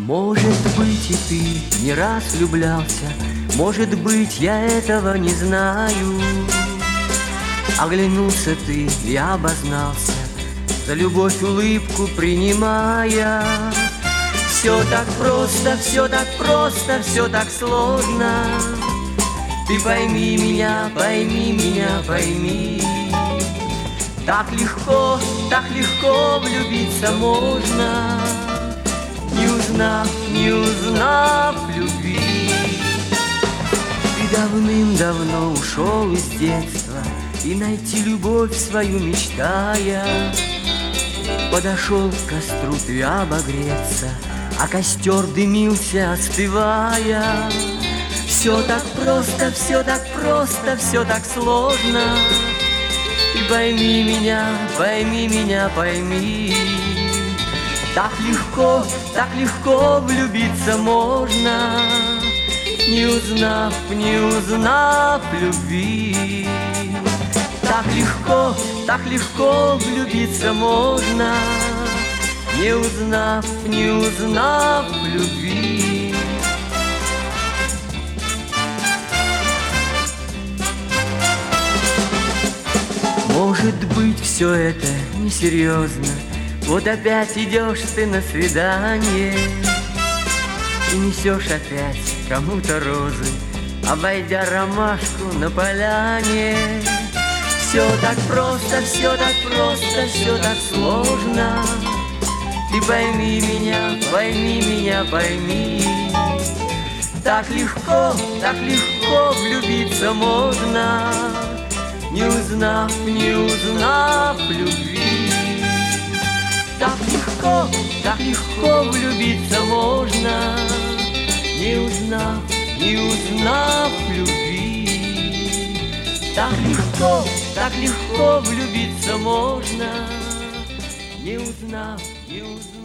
Может быть, и ты не раз влюблялся, может быть, я этого не знаю. Оглянулся ты и обознался, за любовь улыбку принимая. Все так просто, все так просто, все так сложно. Ты пойми меня, пойми меня, пойми. Так легко влюбиться можно, не узнав любви. Ты давным-давно ушел из детства и найти любовь свою мечтая. Подошел к костру ты обогреться, а костер дымился, остывая. Все так просто, все так просто, все так сложно. И пойми меня, пойми меня, пойми. Так легко влюбиться можно, не узнав любви. Так легко влюбиться можно, не узнав любви. Может быть, все это несерьезно. Вот опять идешь ты на свидание и несешь опять кому-то розы, обойдя ромашку на поляне. Все так просто, все так просто, все так сложно. Ты пойми меня, пойми меня, пойми. Так легко влюбиться можно, не узнав любви. Так легко влюбиться можно, не узнав любви. Так легко влюбиться можно, не узнав